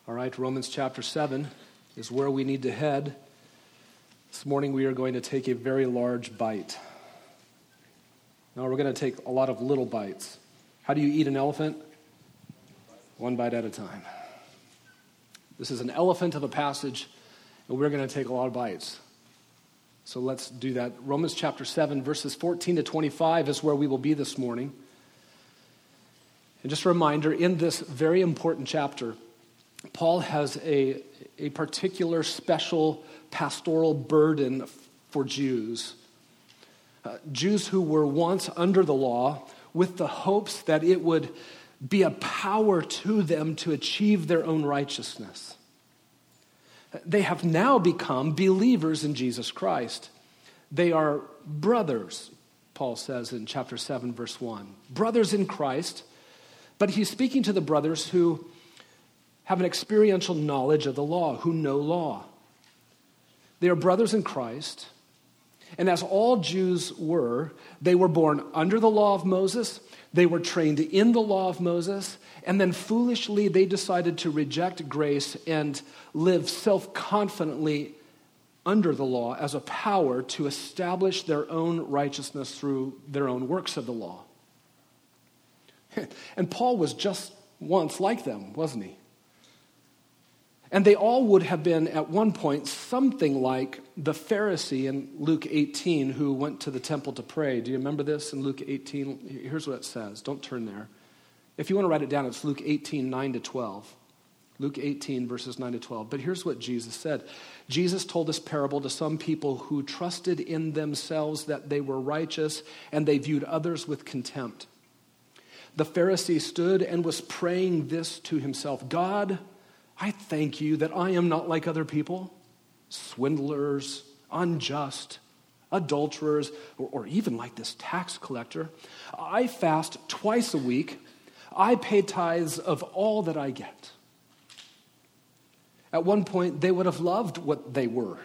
All right, Romans chapter 7 is where we need to head. This morning we are going to take a very large bite. Now we're going to take a lot of little bites. How do you eat an elephant? One bite at a time. This is an elephant of a passage, and we're going to take a lot of bites. So let's do that. Romans chapter 7, verses 14 to 25 is where we will be this morning. And just a reminder, in this very important chapter, Paul has a particular special pastoral burden for Jews. Jews who were once under the law with the hopes that it would be a power to them to achieve their own righteousness. They have now become believers in Jesus Christ. They are brothers, Paul says in chapter 7, verse 1. Brothers in Christ, but he's speaking to the brothers who have an experiential knowledge of the law, who know law. They are brothers in Christ, and as all Jews were, they were born under the law of Moses, they were trained in the law of Moses, and then foolishly they decided to reject grace and live self-confidently under the law as a power to establish their own righteousness through their own works of the law. And Paul was just once like them, wasn't he? And they all would have been, at one point, something like the Pharisee in Luke 18 who went to the temple to pray. Do you remember this in Luke 18? Here's what it says. Don't turn there. If you want to write it down, it's Luke 18, 9 to 12. Luke 18, verses 9 to 12. But here's what Jesus said. Jesus told this parable to some people who trusted in themselves that they were righteous, and they viewed others with contempt. The Pharisee stood and was praying this to himself. God, I thank you that I am not like other people, swindlers, unjust, adulterers, or even like this tax collector. I fast twice a week. I pay tithes of all that I get. At one point, they would have loved what they were.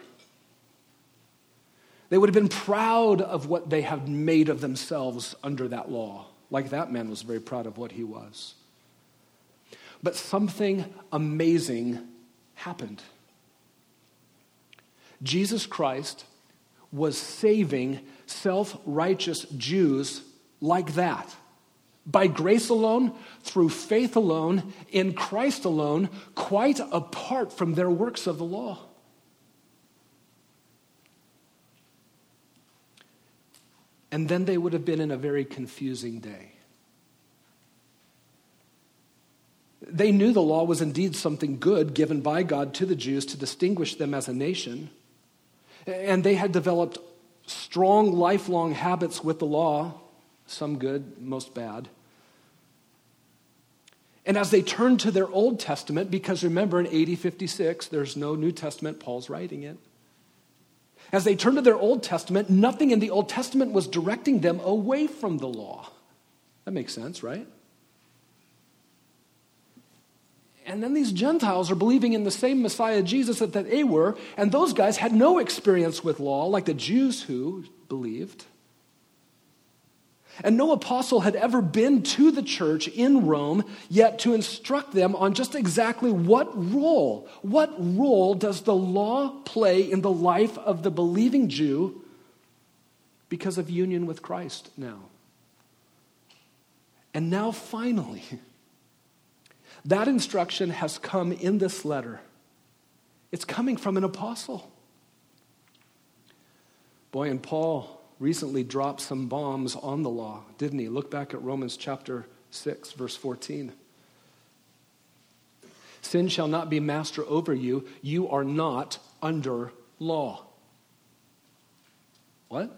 They would have been proud of what they had made of themselves under that law, like that man was very proud of what he was. But something amazing happened. Jesus Christ was saving self-righteous Jews like that. By grace alone, through faith alone, in Christ alone, quite apart from their works of the law. And then they would have been in a very confusing day. They knew the law was indeed something good given by God to the Jews to distinguish them as a nation. And they had developed strong, lifelong habits with the law, some good, most bad. And as they turned to their Old Testament, because remember in AD 56, there's no New Testament, Paul's writing it. As they turned to their Old Testament, nothing in the Old Testament was directing them away from the law. That makes sense, right? And then these Gentiles are believing in the same Messiah Jesus that they were, and those guys had no experience with law like the Jews who believed. And no apostle had ever been to the church in Rome yet to instruct them on just exactly what role does the law play in the life of the believing Jew because of union with Christ now. And now finally, that instruction has come in this letter. It's coming from an apostle. Boy, and Paul recently dropped some bombs on the law, didn't he? Look back at Romans chapter 6, verse 14. Sin shall not be master over you. You are not under law. What?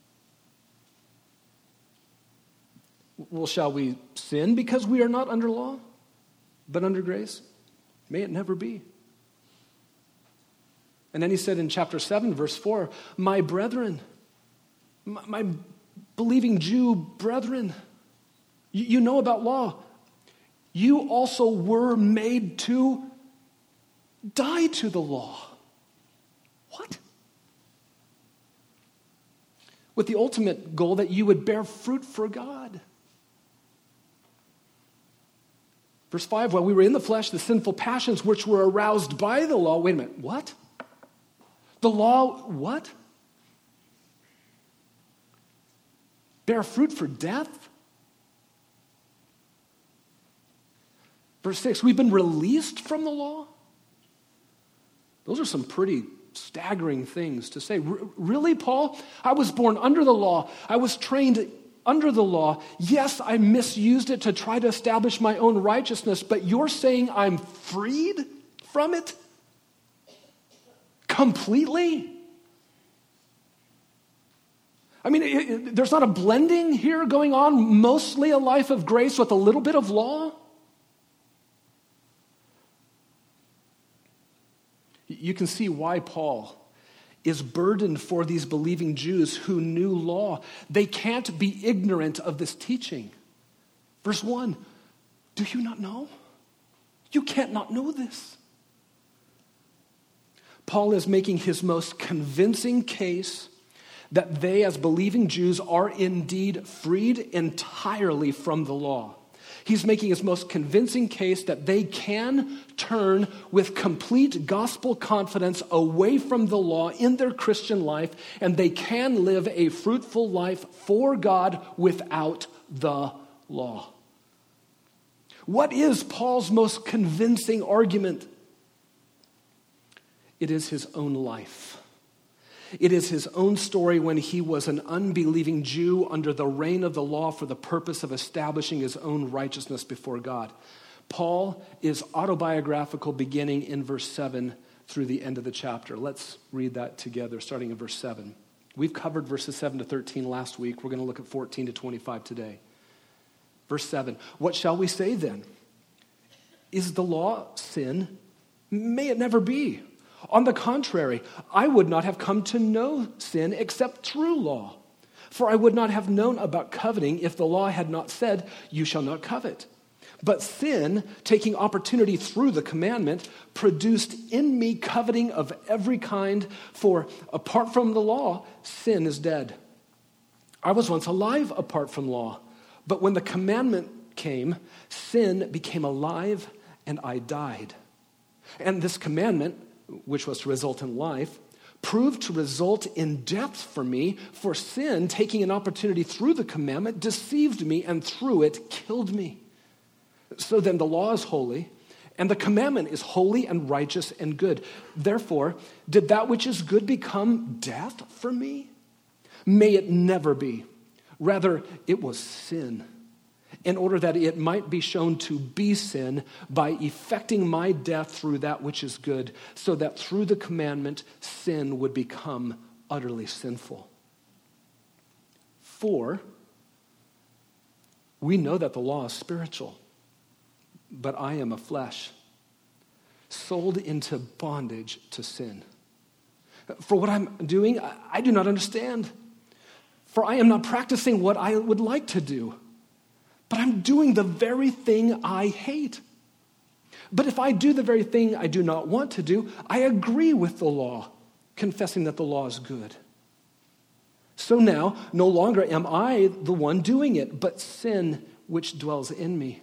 Well, shall we sin because we are not under law, but under grace? May it never be. And then he said in chapter 7, verse 4, my brethren, my believing Jew brethren, you know about law. You also were made to die to the law. What? With the ultimate goal that you would bear fruit for God. Verse 5, while we were in the flesh, the sinful passions which were aroused by the law. Wait a minute, what? The law, what? Bear fruit for death? Verse 6, we've been released from the law? Those are some pretty staggering things to say. Really, Paul? I was born under the law. I was trained under the law. Yes, I misused it to try to establish my own righteousness, but you're saying I'm freed from it? Completely? I mean, there's not a blending here going on, mostly a life of grace with a little bit of law? You can see why Paul is burdened for these believing Jews who knew law. They can't be ignorant of this teaching. Verse 1, do you not know? You can't not know this. Paul is making his most convincing case that they, as believing Jews, are indeed freed entirely from the law. He's making his most convincing case that they can turn with complete gospel confidence away from the law in their Christian life, and they can live a fruitful life for God without the law. What is Paul's most convincing argument? It is his own life. It is his own story when he was an unbelieving Jew under the reign of the law for the purpose of establishing his own righteousness before God. Paul is autobiographical beginning in verse 7 through the end of the chapter. Let's read that together, starting in verse 7. We've covered verses 7 to 13 last week. We're going to look at 14 to 25 today. Verse 7, what shall we say then? Is the law sin? May it never be. On the contrary, I would not have come to know sin except through law. For I would not have known about coveting if the law had not said, you shall not covet. But sin, taking opportunity through the commandment, produced in me coveting of every kind, for apart from the law, sin is dead. I was once alive apart from law, but when the commandment came, sin became alive and I died. And this commandment, which was to result in life, proved to result in death for me, for sin, taking an opportunity through the commandment, deceived me and through it killed me. So then the law is holy, and the commandment is holy and righteous and good. Therefore, did that which is good become death for me? May it never be. Rather, it was sin, in order that it might be shown to be sin by effecting my death through that which is good, so that through the commandment, sin would become utterly sinful. For we know that the law is spiritual, but I am of flesh, sold into bondage to sin. For what I'm doing, I do not understand. For I am not practicing what I would like to do, but I'm doing the very thing I hate. But if I do the very thing I do not want to do, I agree with the law, confessing that the law is good. So now, no longer am I the one doing it, but sin which dwells in me.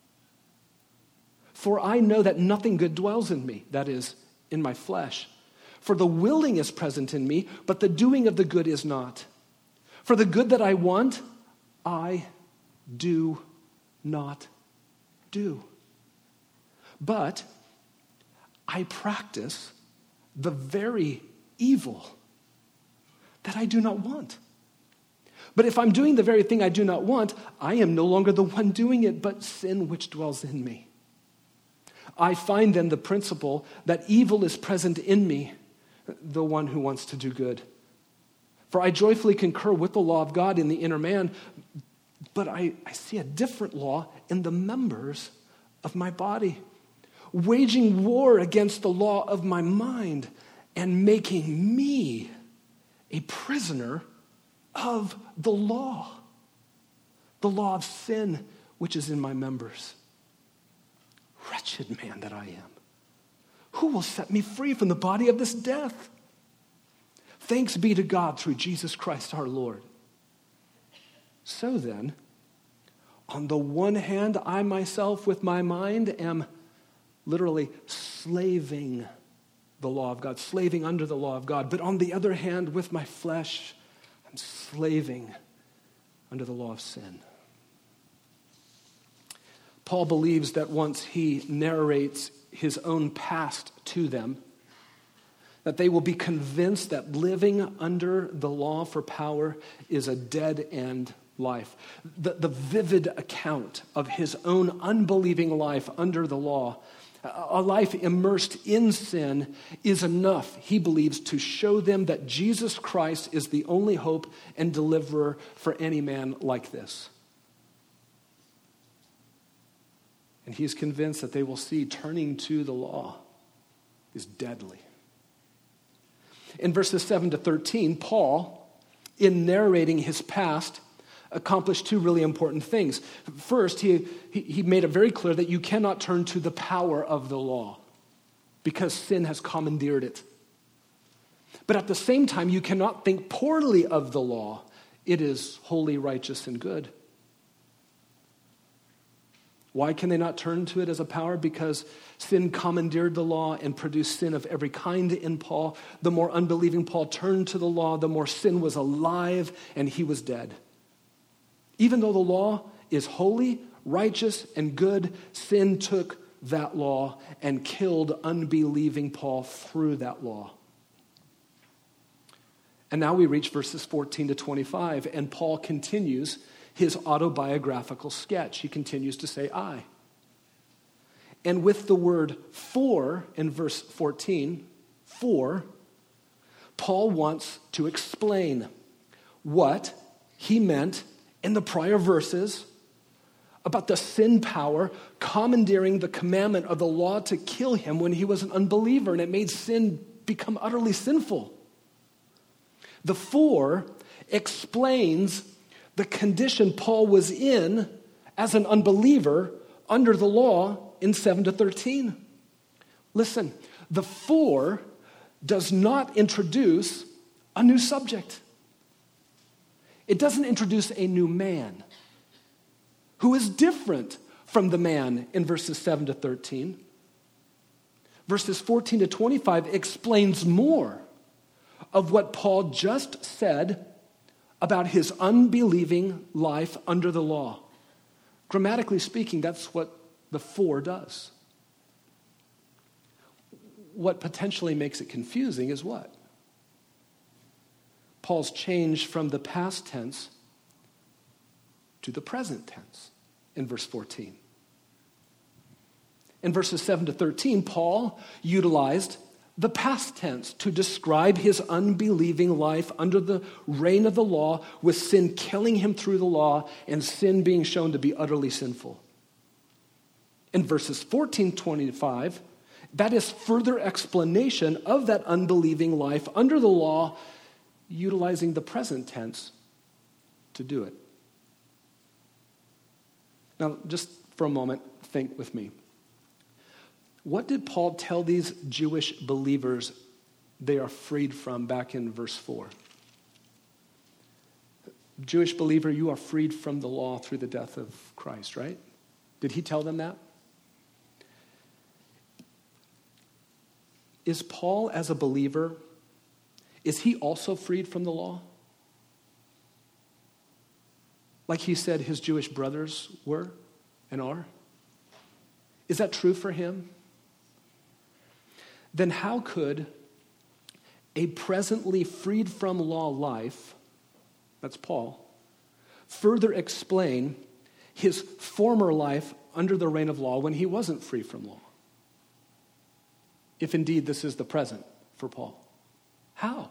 For I know that nothing good dwells in me, that is, in my flesh. For the willing is present in me, but the doing of the good is not. For the good that I want, I do not do. But I practice the very evil that I do not want. But if I'm doing the very thing I do not want, I am no longer the one doing it, but sin which dwells in me. I find then the principle that evil is present in me, the one who wants to do good. For I joyfully concur with the law of God in the inner man, but I see a different law in the members of my body, waging war against the law of my mind and making me a prisoner of the law of sin which is in my members. Wretched man that I am, who will set me free from the body of this death? Thanks be to God through Jesus Christ our Lord. So then, On the one hand, I myself with my mind am literally slaving the law of God, slaving under the law of God. But on the other hand, with my flesh, I'm slaving under the law of sin. Paul believes that once he narrates his own past to them, that they will be convinced that living under the law for power is a dead-end life. The vivid account of his own unbelieving life under the law, a life immersed in sin, is enough, he believes, to show them that Jesus Christ is the only hope and deliverer for any man like this. And he is convinced that they will see turning to the law is deadly. In verses 7 to 13, Paul, in narrating his past, accomplished two really important things. First, he made it very clear that you cannot turn to the power of the law because sin has commandeered it. But at the same time, you cannot think poorly of the law. It is holy, righteous, and good. Why can they not turn to it as a power? Because sin commandeered the law and produced sin of every kind in Paul. The more unbelieving Paul turned to the law, the more sin was alive and he was dead. Even though the law is holy, righteous, and good, sin took that law and killed unbelieving Paul through that law. And now we reach verses 14 to 25, and Paul continues his autobiographical sketch. He continues to say, I. And with the word for in verse 14, for, Paul wants to explain what he meant in the prior verses about the sin power commandeering the commandment of the law to kill him when he was an unbeliever, and it made sin become utterly sinful. The for explains the condition Paul was in as an unbeliever under the law in 7 to 13. Listen, the for does not introduce a new subject. It doesn't introduce a new man who is different from the man in verses 7 to 13. Verses 14 to 25 explains more of what Paul just said about his unbelieving life under the law. Grammatically speaking, that's what the for does. What potentially makes it confusing is what? Paul's change from the past tense to the present tense in verse 14. In verses 7 to 13, Paul utilized the past tense to describe his unbelieving life under the reign of the law, with sin killing him through the law and sin being shown to be utterly sinful. In verses 14 to 25, that is further explanation of that unbelieving life under the law, utilizing the present tense to do it. Now, just for a moment, think with me. What did Paul tell these Jewish believers they are freed from back in verse 4? Jewish believer, you are freed from the law through the death of Christ, right? Did he tell them that? Is Paul, as a believer, is he also freed from the law? Like he said his Jewish brothers were and are? Is that true for him? Then how could a presently freed from law life, that's Paul, further explain his former life under the reign of law when he wasn't free from law? If indeed this is the present for Paul. How?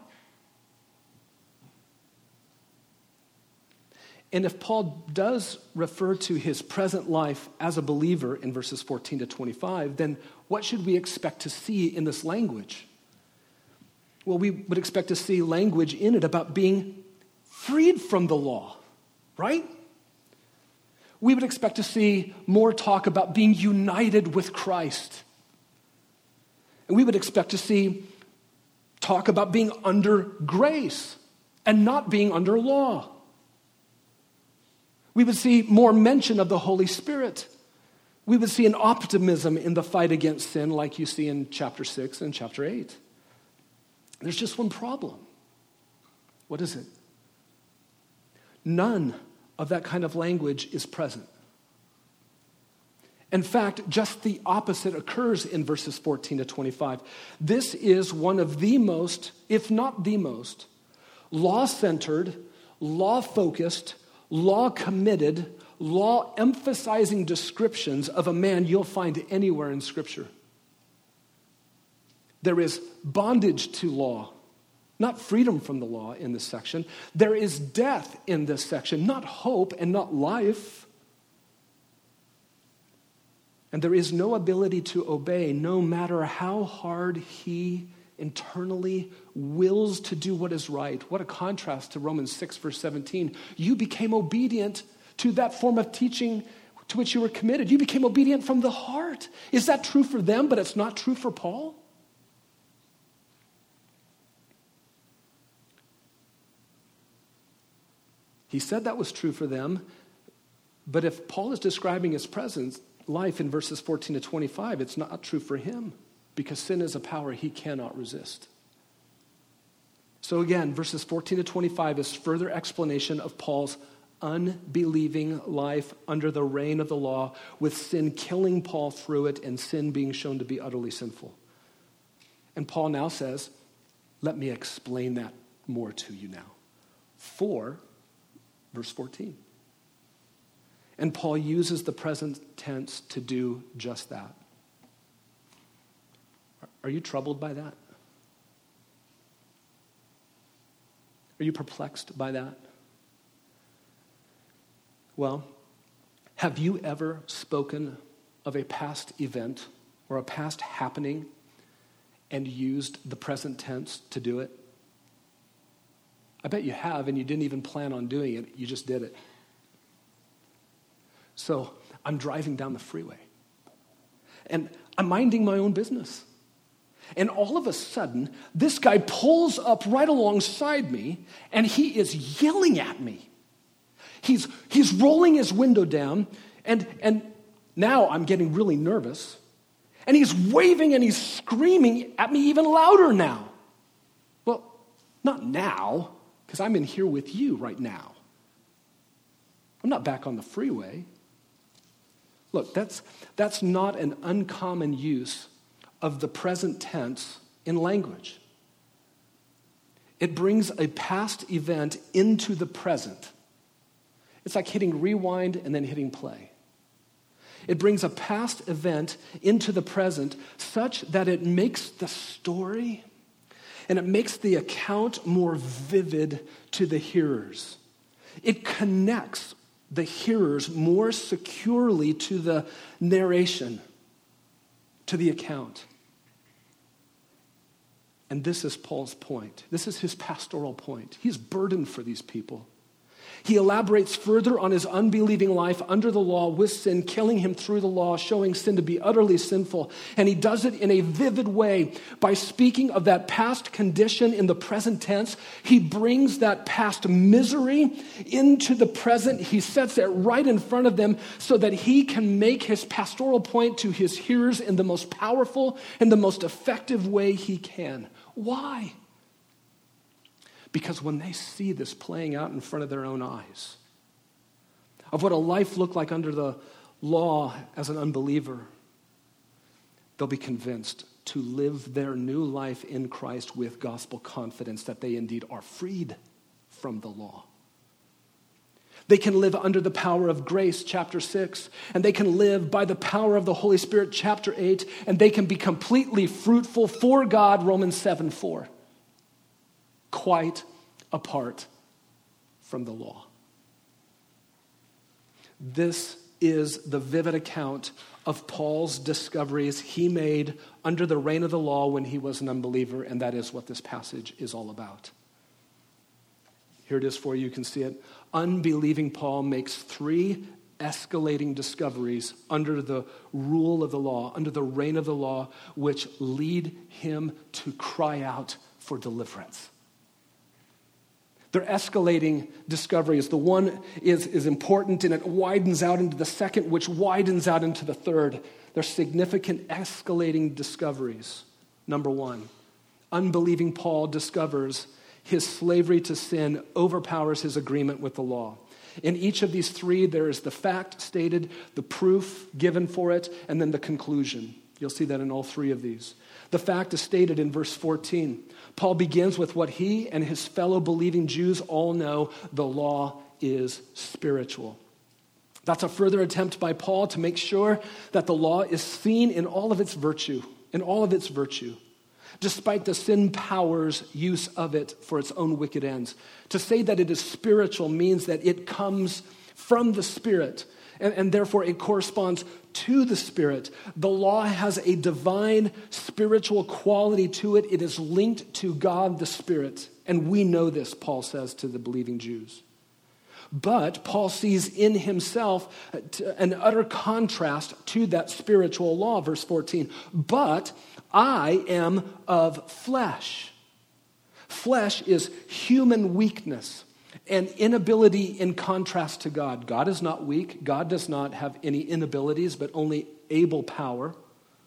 And if Paul does refer to his present life as a believer in verses 14 to 25, then what should we expect to see in this language? Well, we would expect to see language in it about being freed from the law, right? We would expect to see more talk about being united with Christ. And we would expect to see talk about being under grace and not being under law. We would see more mention of the Holy Spirit. We would see an optimism in the fight against sin like you see in chapter 6 and chapter 8. There's just one problem. What is it? None of that kind of language is present. In fact, just the opposite occurs in verses 14 to 25. This is one of the most, if not the most, law-centered, law-focused, law-committed, law-emphasizing descriptions of a man you'll find anywhere in Scripture. There is bondage to law, not freedom from the law in this section. There is death in this section, not hope and not life. And there is no ability to obey, no matter how hard he internally wills to do what is right. What a contrast to Romans 6, verse 17. You became obedient to that form of teaching to which you were committed. You became obedient from the heart. Is that true for them, but it's not true for Paul? He said that was true for them, but if Paul is describing his present life in verses 14 to 25, it's not true for him because sin is a power he cannot resist. So again, verses 14 to 25 is further explanation of Paul's unbelieving life under the reign of the law, with sin killing Paul through it and sin being shown to be utterly sinful. And Paul now says, let me explain that more to you now. For verse 14. And Paul uses the present tense to do just that. Are you troubled by that? Are you perplexed by that? Well, have you ever spoken of a past event or a past happening and used the present tense to do it? I bet you have, and you didn't even plan on doing it. You just did it. So I'm driving down the freeway, and I'm minding my own business. And all of a sudden, this guy pulls up right alongside me, and he is yelling at me. He's rolling his window down, and now I'm getting really nervous. And he's waving and he's screaming at me even louder now. Well, not now, because I'm in here with you right now. I'm not back on the freeway. Look, that's not an uncommon use of the present tense in language. It brings a past event into the present. It's like hitting rewind and then hitting play. It brings a past event into the present such that it makes the story and it makes the account more vivid to the hearers. It connects the hearers more securely to the narration, to the account. And this is Paul's point. This is his pastoral point. He's burdened for these people. He elaborates further on his unbelieving life under the law with sin, killing him through the law, showing sin to be utterly sinful. And he does it in a vivid way by speaking of that past condition in the present tense. He brings that past misery into the present. He sets it right in front of them so that he can make his pastoral point to his hearers in the most powerful and the most effective way he can. Why? Because when they see this playing out in front of their own eyes, of what a life looked like under the law as an unbeliever, they'll be convinced to live their new life in Christ with gospel confidence that they indeed are freed from the law. They can live under the power of grace, chapter 6, and they can live by the power of the Holy Spirit, chapter 8, and they can be completely fruitful for God, Romans 7:4. Quite apart from the law. This is the vivid account of Paul's discoveries he made under the reign of the law when he was an unbeliever, and that is what this passage is all about. Here it is for you. You can see it. Unbelieving Paul makes 3 escalating discoveries under the rule of the law, under the reign of the law, which lead him to cry out for deliverance. They're escalating discoveries. The one is important, and it widens out into the second, which widens out into the third. They're significant escalating discoveries. Number one, unbelieving Paul discovers his slavery to sin overpowers his agreement with the law. In each of these three, there is the fact stated, the proof given for it, and then the conclusion. You'll see that in all three of these. The fact is stated in verse 14. Paul begins with what he and his fellow believing Jews all know: the law is spiritual. That's a further attempt by Paul to make sure that the law is seen in all of its virtue, despite the sin power's use of it for its own wicked ends. To say that it is spiritual means that it comes from the Spirit, and therefore it corresponds to the Spirit. The law has a divine spiritual quality to it. It is linked to God the Spirit, and we know this, Paul says to the believing Jews. But Paul sees in himself an utter contrast to that spiritual law, verse 14. But I am of flesh. Flesh is human weakness and inability in contrast to God. God is not weak. God does not have any inabilities, but only able power.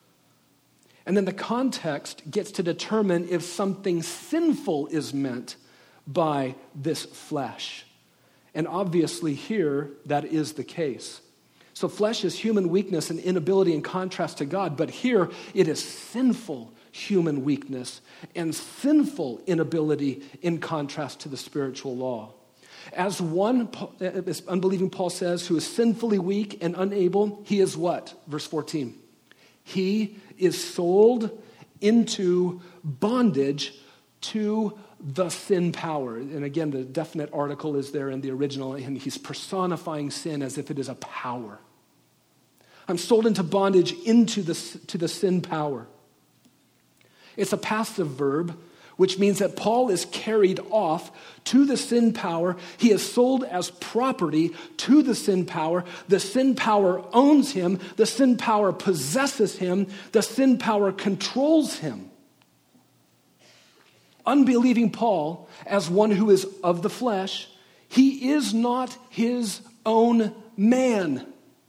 And then the context gets to determine if something sinful is meant by this flesh. And obviously here, that is the case. So flesh is human weakness and inability in contrast to God, but here it is sinful human weakness and sinful inability in contrast to the spiritual law. As unbelieving Paul says, who is sinfully weak and unable, he is what? Verse 14. He is sold into bondage to the sin power. And again, the definite article is there in the original, and he's personifying sin as if it is a power. I'm sold into bondage to the sin power. It's a passive verb, which means that Paul is carried off to the sin power. He is sold as property to the sin power. The sin power owns him. The sin power possesses him. The sin power controls him. Unbelieving Paul, as one who is of the flesh, he is not his own man.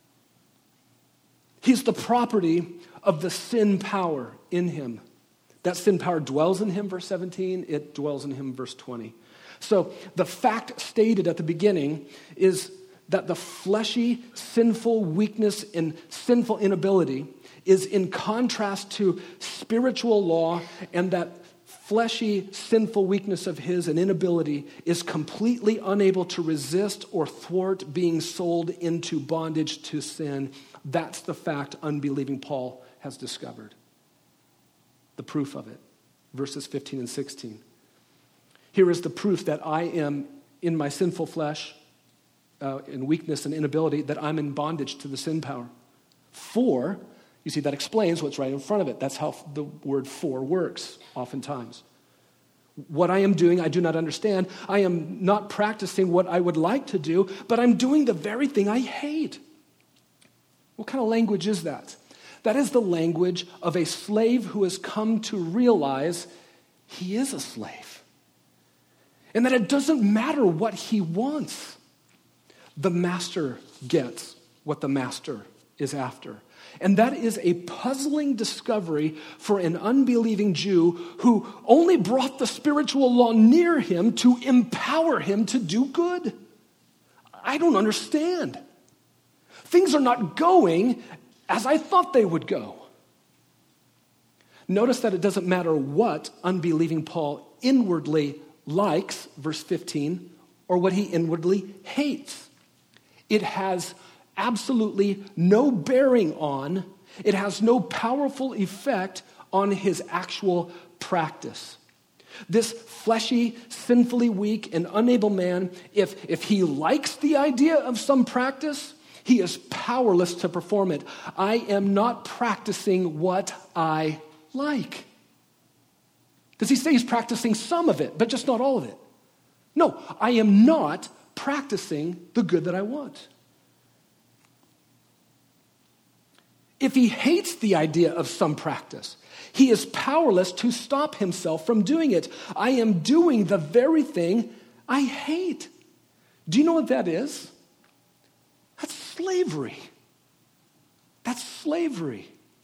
He's the property of the sin power in him. That sin power dwells in him, verse 17. It dwells in him, verse 20. So the fact stated at the beginning is that the fleshy, sinful weakness and sinful inability is in contrast to spiritual law, and that fleshy, sinful weakness of his and inability is completely unable to resist or thwart being sold into bondage to sin. That's the fact unbelieving Paul has discovered. The proof of it. Verses 15 and 16. Here is the proof that I am in my sinful flesh, in weakness and inability, that I'm in bondage to the sin power. For, you see, that explains what's right in front of it. That's how the word for works, oftentimes. What I am doing, I do not understand. I am not practicing what I would like to do, but I'm doing the very thing I hate. What kind of language is that? That is the language of a slave who has come to realize he is a slave. And that it doesn't matter what he wants. The master gets what the master is after. And that is a puzzling discovery for an unbelieving Jew who only brought the spiritual law near him to empower him to do good. I don't understand. Things are not going as I thought they would go. Notice that it doesn't matter what unbelieving Paul inwardly likes, verse 15, or what he inwardly hates. It has absolutely no bearing on, it has no powerful effect on his actual practice. This fleshy, sinfully weak, and unable man, if he likes the idea of some practice, he is powerless to perform it. I am not practicing what I like. Does he say he's practicing some of it, but just not all of it? No, I am not practicing the good that I want. If he hates the idea of some practice, he is powerless to stop himself from doing it. I am doing the very thing I hate. Do you know what that is? That's slavery. That's slavery.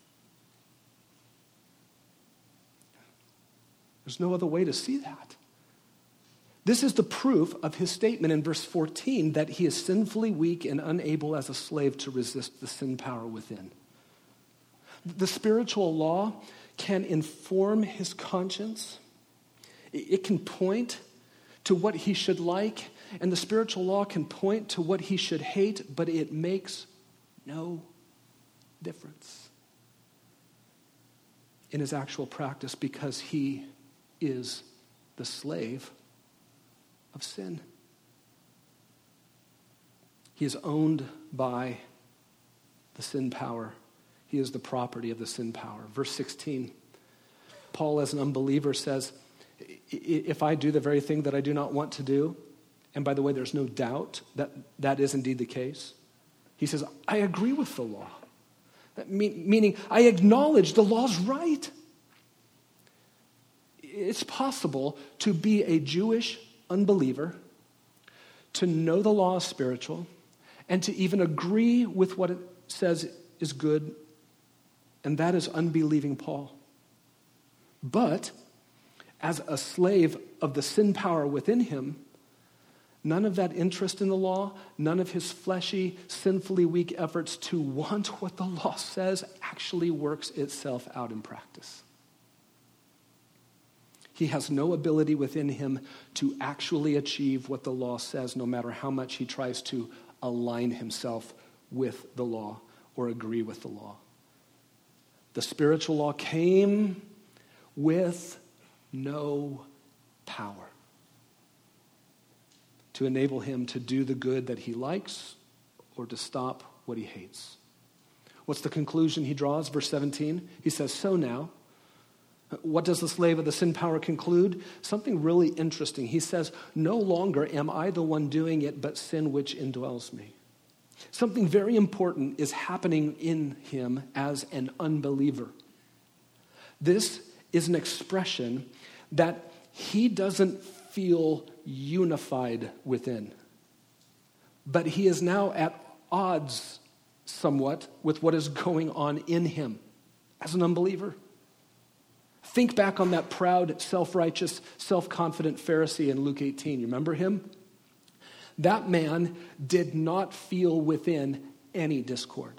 There's no other way to see that. This is the proof of his statement in verse 14 that he is sinfully weak and unable as a slave to resist the sin power within. The spiritual law can inform his conscience. It can point to what he should like, and the spiritual law can point to what he should hate, but it makes no difference in his actual practice because he is the slave of sin. He is owned by the sin power. He is the property of the sin power. Verse 16, Paul as an unbeliever says, if I do the very thing that I do not want to do, and by the way, there's no doubt that that is indeed the case, he says, I agree with the law. Meaning, I acknowledge the law's right. It's possible to be a Jewish unbeliever, to know the law is spiritual, and to even agree with what it says is good, and that is unbelieving Paul. But as a slave of the sin power within him, none of that interest in the law, none of his fleshy, sinfully weak efforts to want what the law says actually works itself out in practice. He has no ability within him to actually achieve what the law says, no matter how much he tries to align himself with the law or agree with the law. The spiritual law came with no power to enable him to do the good that he likes or to stop what he hates. What's the conclusion he draws? Verse 17, he says, so now, what does the slave of the sin power conclude? Something really interesting. He says, no longer am I the one doing it, but sin which indwells me. Something very important is happening in him as an unbeliever. This is an expression that he doesn't feel unified within, but he is now at odds somewhat with what is going on in him as an unbeliever. Think back on that proud, self-righteous, self-confident Pharisee in Luke 18. You remember him? That man did not feel within any discord,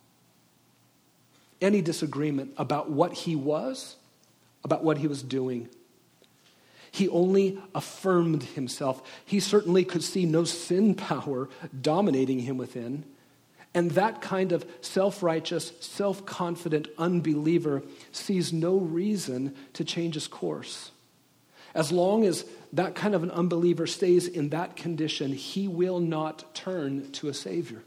any disagreement about what he was, about what he was doing. He only affirmed himself. He certainly could see no sin power dominating him within. And that kind of self-righteous, self-confident unbeliever sees no reason to change his course. As long as that kind of an unbeliever stays in that condition, he will not turn to a Savior.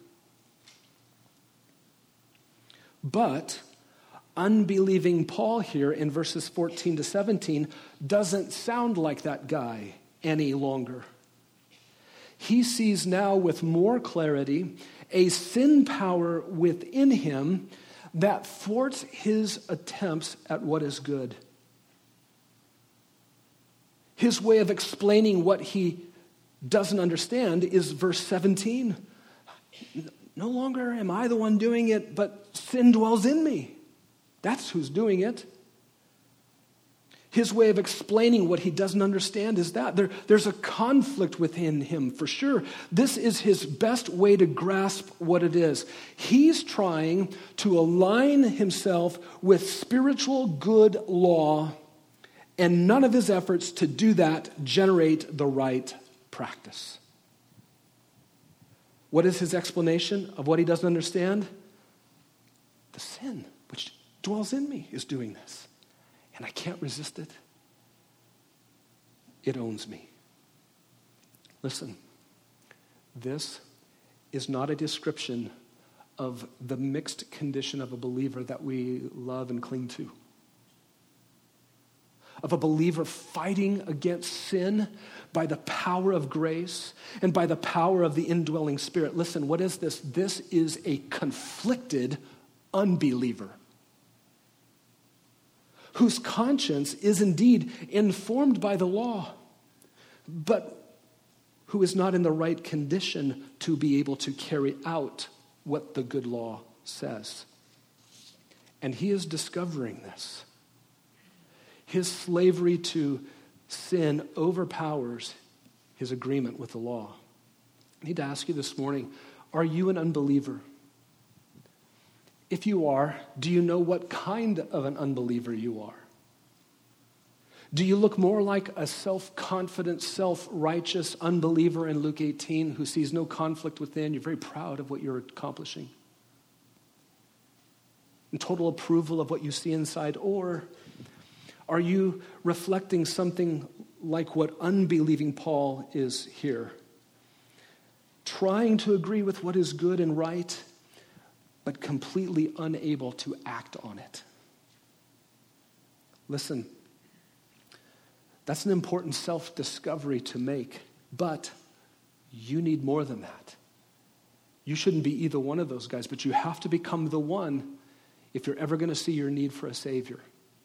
But unbelieving Paul here in verses 14 to 17 doesn't sound like that guy any longer. He sees now with more clarity a sin power within him that thwarts his attempts at what is good. His way of explaining what he doesn't understand is verse 17. No longer am I the one doing it, but sin dwells in me. That's who's doing it. His way of explaining what he doesn't understand is that there's a conflict within him, for sure. This is his best way to grasp what it is. He's trying to align himself with spiritual good law, and none of his efforts to do that generate the right practice. What is his explanation of what he doesn't understand? The sin which dwells in me is doing this. And I can't resist it. It owns me. Listen, this is not a description of the mixed condition of a believer that we love and cling to. Of a believer fighting against sin by the power of grace and by the power of the indwelling Spirit. Listen, what is this? This is a conflicted unbeliever whose conscience is indeed informed by the law, but who is not in the right condition to be able to carry out what the good law says. And he is discovering this. His slavery to sin overpowers his agreement with the law. I need to ask you this morning, are you an unbeliever? If you are, do you know what kind of an unbeliever you are? Do you look more like a self-confident, self-righteous unbeliever in Luke 18 who sees no conflict within? You're very proud of what you're accomplishing, in total approval of what you see inside? Or are you reflecting something like what unbelieving Paul is here? Trying to agree with what is good and right, but completely unable to act on it. Listen, that's an important self-discovery to make, but you need more than that. You shouldn't be either one of those guys, but you have to become the one if you're ever going to see your need for a Savior.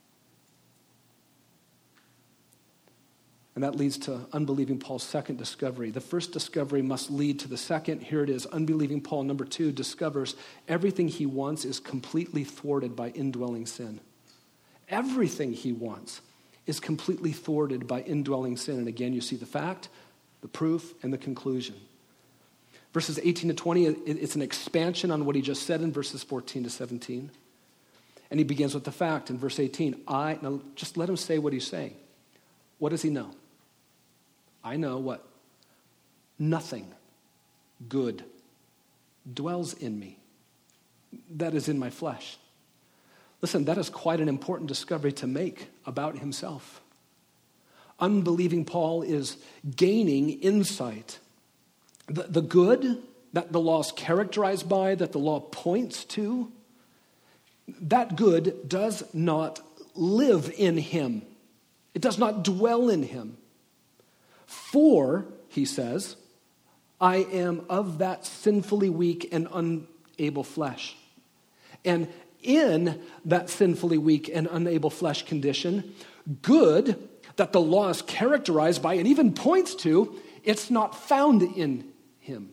And that leads to unbelieving Paul's second discovery. The first discovery must lead to the second. Here it is. Unbelieving Paul, number 2, discovers everything he wants is completely thwarted by indwelling sin. Everything he wants is completely thwarted by indwelling sin. And again, you see the fact, the proof, and the conclusion. Verses 18 to 20, it's an expansion on what he just said in verses 14 to 17. And he begins with the fact in verse 18. Now just let him say what he's saying. What does he know? I know what? Nothing good dwells in me. That is in my flesh. Listen, that is quite an important discovery to make about himself. Unbelieving Paul is gaining insight. The good that the law is characterized by, that the law points to, that good does not live in him. It does not dwell in him. For, he says, I am of that sinfully weak and unable flesh. And in that sinfully weak and unable flesh condition, good that the law is characterized by and even points to, it's not found in him.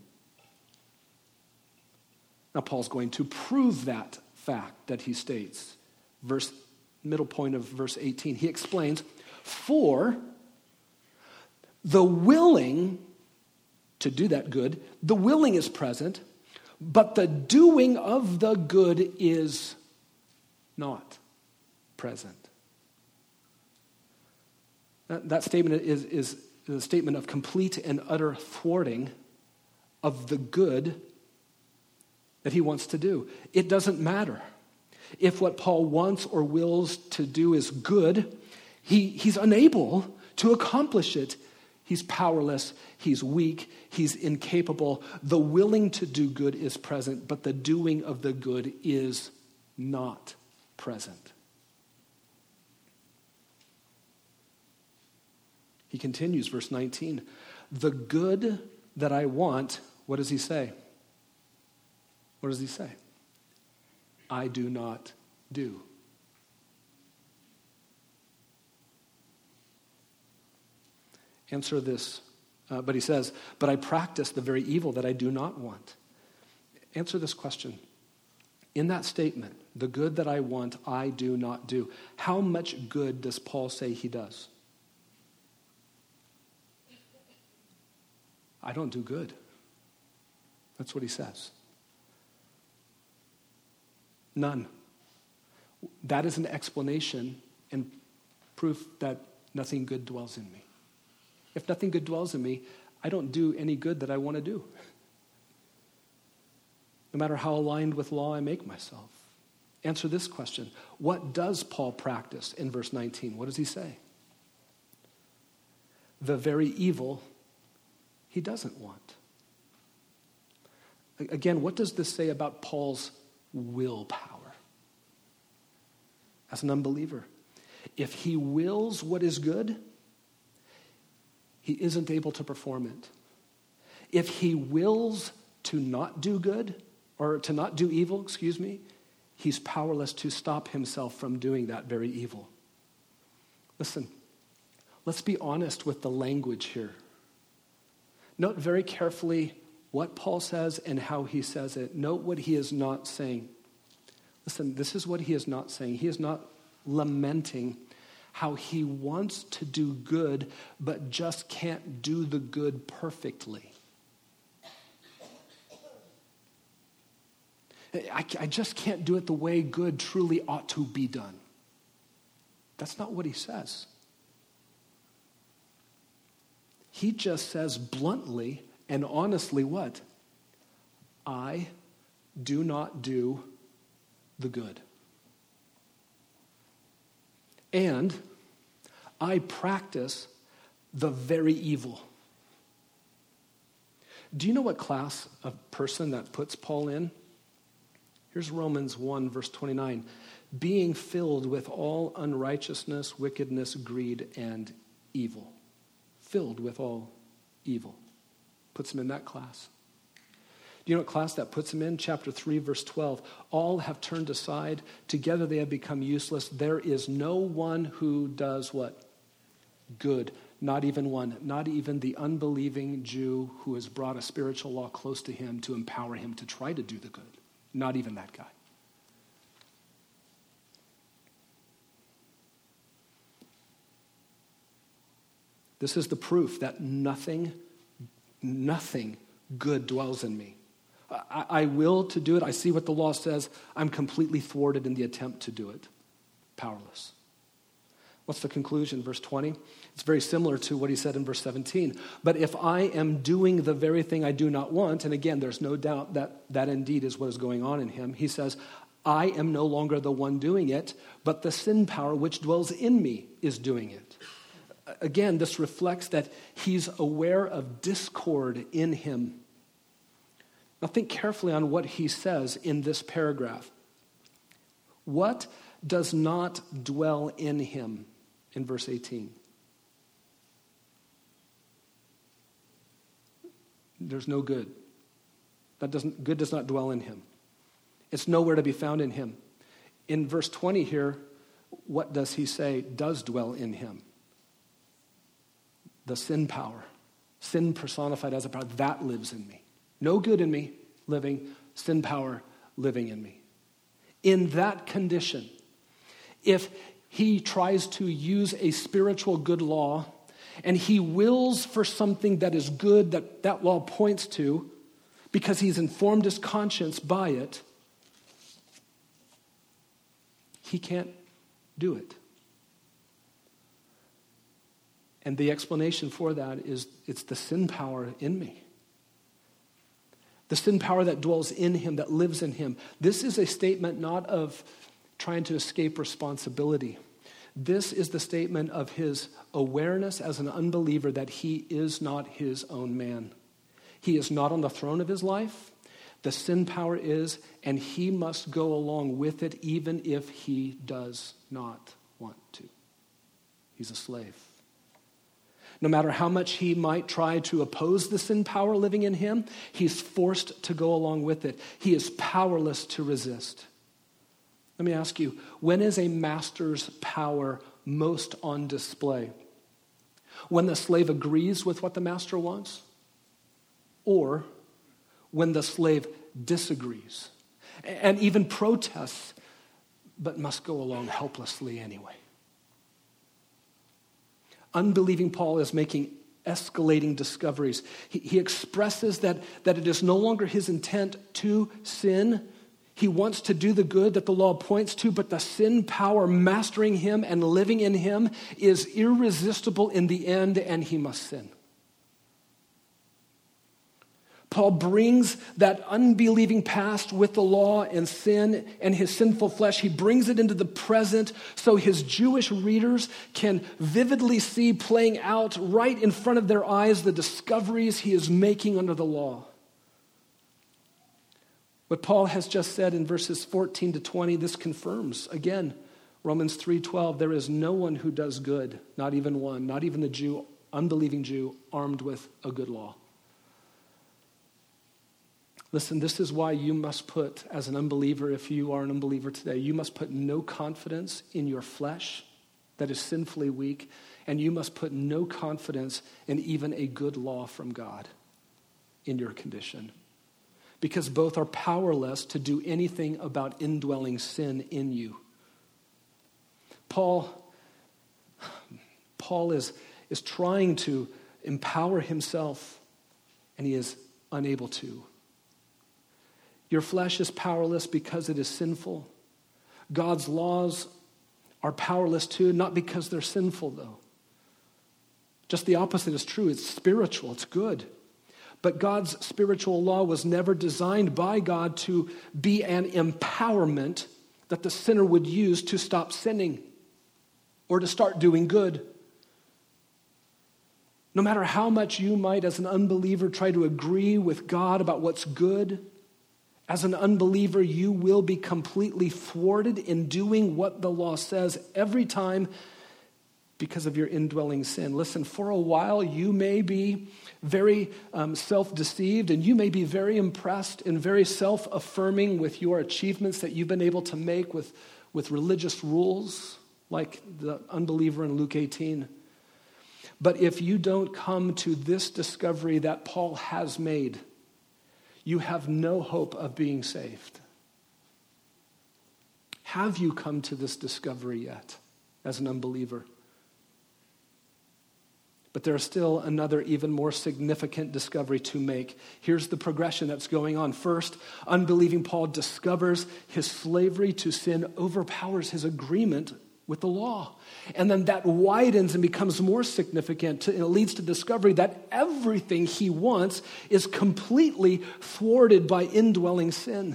Now, Paul's going to prove that fact that he states. Middle point of verse 18. He explains, for the willing to do that good, the willing is present, but the doing of the good is not present. That statement is a statement of complete and utter thwarting of the good that he wants to do. It doesn't matter if what Paul wants or wills to do is good. He's unable to accomplish it. He's powerless, he's weak, he's incapable. The willing to do good is present, but the doing of the good is not present. He continues, verse 19. The good that I want, what does he say? What does he say? I do not do. Answer this. But he says, but I practice the very evil that I do not want. Answer this question. In that statement, the good that I want, I do not do. How much good does Paul say he does? I don't do good. That's what he says. None. That is an explanation and proof that nothing good dwells in me. If nothing good dwells in me, I don't do any good that I want to do. No matter how aligned with law I make myself. Answer this question. What does Paul practice in verse 19? What does he say? The very evil he doesn't want. Again, what does this say about Paul's willpower as an unbeliever? If he wills what is good, he isn't able to perform it. If he wills to not do good, or to not do evil, he's powerless to stop himself from doing that very evil. Listen, let's be honest with the language here. Note very carefully what Paul says and how he says it. Note what he is not saying. Listen, this is what he is not saying. He is not lamenting how he wants to do good, but just can't do the good perfectly. I just can't do it the way good truly ought to be done. That's not what he says. He just says bluntly and honestly what? I do not do the good. And I practice the very evil. Do you know what class of person that puts Paul in? Here's Romans 1, verse 29. Being filled with all unrighteousness, wickedness, greed, and evil. Filled with all evil. Puts him in that class. Do you know what class that puts him in? Chapter 3, verse 12. All have turned aside. Together they have become useless. There is no one who does what? Good. Not even one. Not even the unbelieving Jew who has brought a spiritual law close to him to empower him to try to do the good. Not even that guy. This is the proof that nothing good dwells in me. I will to do it. I see what the law says. I'm completely thwarted in the attempt to do it. Powerless. What's the conclusion? Verse 20. It's very similar to what he said in verse 17. But if I am doing the very thing I do not want, and again, there's no doubt that that indeed is what is going on in him. He says, I am no longer the one doing it, but the sin power which dwells in me is doing it. Again, this reflects that he's aware of discord in him. Now think carefully on what he says in this paragraph. What does not dwell in him in verse 18? There's no good. Good does not dwell in him. It's nowhere to be found in him. In verse 20 here, what does he say does dwell in him? The sin power. Sin personified as a power, that lives in me. No good in me living, sin power living in me. In that condition, if he tries to use a spiritual good law and he wills for something that is good that law points to because he's informed his conscience by it, he can't do it. And the explanation for that is it's the sin power in me. The sin power that dwells in him, that lives in him. This is a statement not of trying to escape responsibility. This is the statement of his awareness as an unbeliever that he is not his own man. He is not on the throne of his life. The sin power is, and he must go along with it even if he does not want to. He's a slave. No matter how much he might try to oppose the sin power living in him, he's forced to go along with it. He is powerless to resist. Let me ask you, when is a master's power most on display? When the slave agrees with what the master wants? Or when the slave disagrees and even protests, but must go along helplessly anyway? Unbelieving Paul is making escalating discoveries. He expresses that it is no longer his intent to sin. He wants to do the good that the law points to, but the sin power mastering him and living in him is irresistible in the end, and he must sin. Paul brings that unbelieving past with the law and sin and his sinful flesh. He brings it into the present so his Jewish readers can vividly see playing out right in front of their eyes the discoveries he is making under the law. What Paul has just said in verses 14 to 20, this confirms, again, Romans 3:12, there is no one who does good, not even one, not even the Jew, unbelieving Jew, armed with a good law. Listen, this is why you must put, as an unbeliever, if you are an unbeliever today, you must put no confidence in your flesh that is sinfully weak, and you must put no confidence in even a good law from God. in your condition, because both are powerless to do anything about indwelling sin in you. Paul is trying to empower himself, and he is unable to. Your flesh is powerless because it is sinful. God's laws are powerless too, not because they're sinful, though. Just the opposite is true. It's spiritual. It's good. But God's spiritual law was never designed by God to be an empowerment that the sinner would use to stop sinning or to start doing good. No matter how much you might, as an unbeliever, try to agree with God about what's good, as an unbeliever, you will be completely thwarted in doing what the law says every time because of your indwelling sin. Listen, for a while you may be very self-deceived, and you may be very impressed and very self-affirming with your achievements that you've been able to make with religious rules, like the unbeliever in Luke 18. But if you don't come to this discovery that Paul has made, you have no hope of being saved. Have you come to this discovery yet as an unbeliever? But there's still another even more significant discovery to make. Here's the progression that's going on. First, unbelieving Paul discovers his slavery to sin overpowers his agreement with the law. And then that widens and becomes more significant. It leads to discovery that everything he wants is completely thwarted by indwelling sin.